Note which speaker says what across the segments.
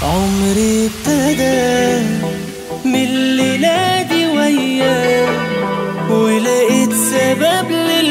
Speaker 1: عمري ابتدى من الليلة دي وياه، ولقيت سبب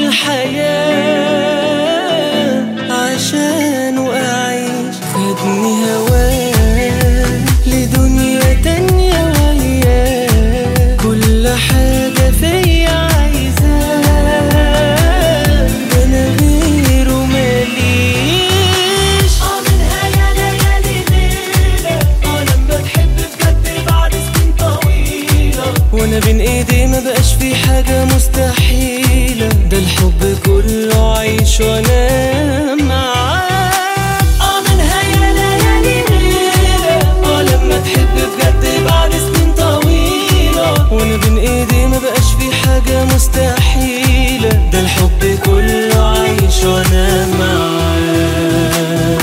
Speaker 1: للحياة عشان أعيش. خدني هواه لدنيا تانية وياه، كل حاجة فيا عايزاه، ده أنا غيره ماليش.
Speaker 2: منها يا ليالي ليلة لما تحب بجد بعد سنين طويلة،
Speaker 1: وانا بين ايدي ما بقاش في حاجة مستحيلة، ده الحب كله عيش وانا معاك.
Speaker 2: منها يا ليالي ليلة
Speaker 1: لما تحب بجد بعد سنين طويلة، وانا بين ايدي ما بقاش في حاجة مستحيلة، ده الحب كله عيش وانا معاك.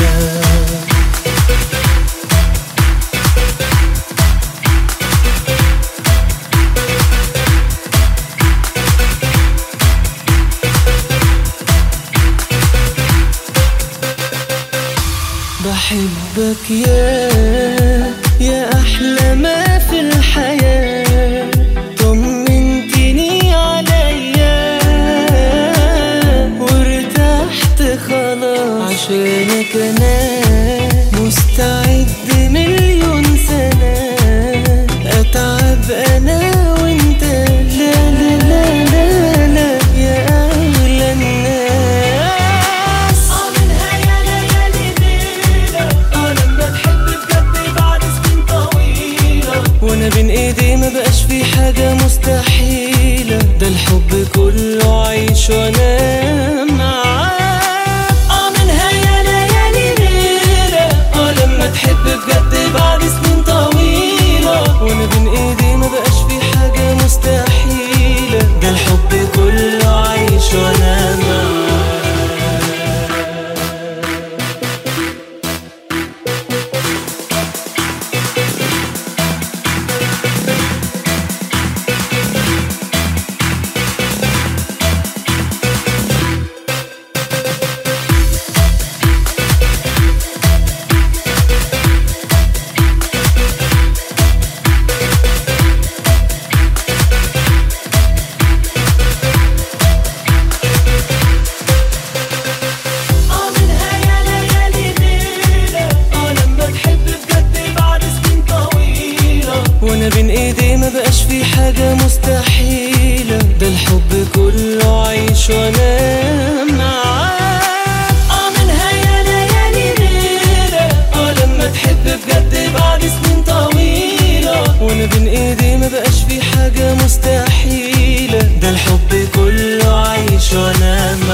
Speaker 1: بحبك يا أحلى ما في الحياة، طمنتني عليا وارتحت خلاص، عشانك أنا مستعد مليون سنة أتعب أنا وانت. لا لا لا لا لا يا أغلى الناس.
Speaker 2: منها يا ليالي ليلة لما تحب بجد بعد سنين طويلة،
Speaker 1: وانا بين ايدي ما بقاش في حاجة مستحيلة، ده الحب كله عيش وانا معاك.
Speaker 2: منها يا ليالي ليلة
Speaker 1: لما تحب بجد بعد سنين طويلة، وانا بين ايدي ما بقاش في حاجة مستحيلة، ده الحب كله عيش وانا معاك.
Speaker 2: منها يا ليالي ليلة لما تحب بجد بعد سنين طويلة،
Speaker 1: وانا بين ايدي ما بقاش في حاجة مستحيلة، ده الحب كله عيش وانا معاك.
Speaker 2: منها يا ليالي ليلة
Speaker 1: لما تحب بجد بعد سنين طويلة، وانا بين ايدي ما بقاش في حاجة مستحيلة، ده الحب كله عيش وانا معاك.